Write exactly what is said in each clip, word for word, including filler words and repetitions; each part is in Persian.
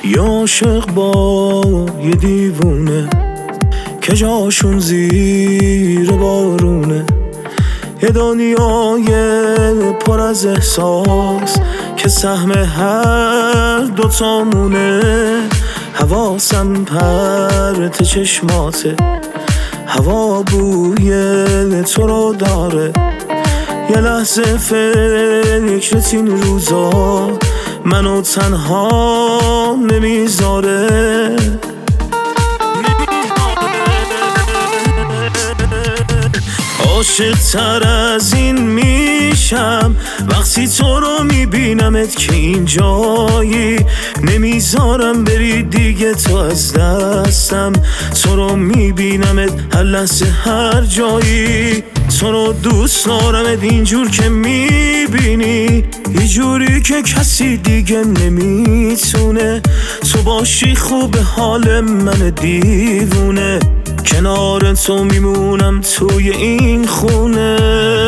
یه عاشق با یه دیوونه که جاشون زیر بارونه، یه دنیای پر از احساس که سهم هر دوتامونه. حواسم پرت چشماته، هوا بوی تو رو داره، یه لحظه فکرت این روزا منو تنها نمیذاره. عاشق تر از این میشم وقتی تو رو میبینمت که اینجایی، نمیذارم بری دیگه تو از دستم. تو رو میبینمت هر لحظه هر جایی، تو رو دوست دارمت اینجور که میبینی، یه جوری که کسی دیگه نمیتونه. تو باشی خوب حال من دیوونه، کنار تو میمونم توی این خونه.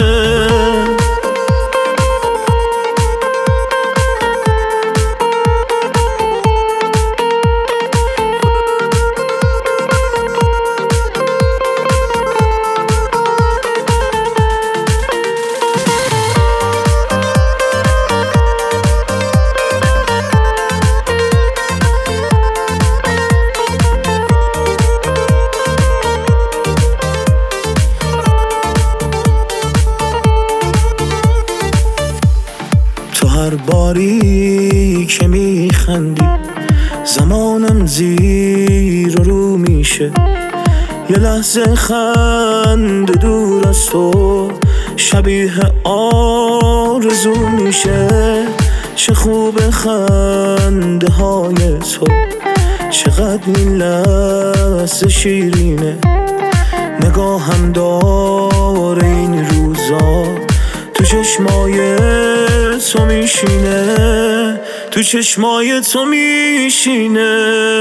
هر باری که میخندی زمانم زیر و رو میشه، یه لحظه خنده دور از تو شبیه آرزو میشه. چه خوب خنده های تو، چقدر این لحظه شیرینه، نگاهم داره این روزا تو چشمای تو میشینه، تو چشمای تو میشینه.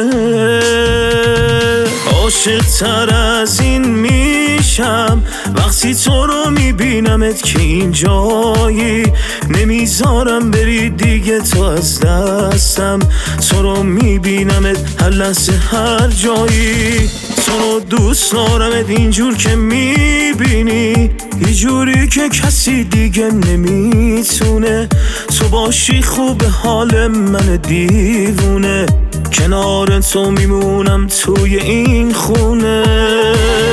عاشق تر از این میشم وقتی تو رو میبینمت که اینجایی، نمیذارم بری دیگه تو از دستم. تو رو میبینمت هر لحظه هر جایی، تو رو دوست دارمت اینجور که میبینی، یه جوری که کسی دیگه نمیتونه. تو باشی خوب حال من دیوونه، کنار تو میمونم توی این خونه.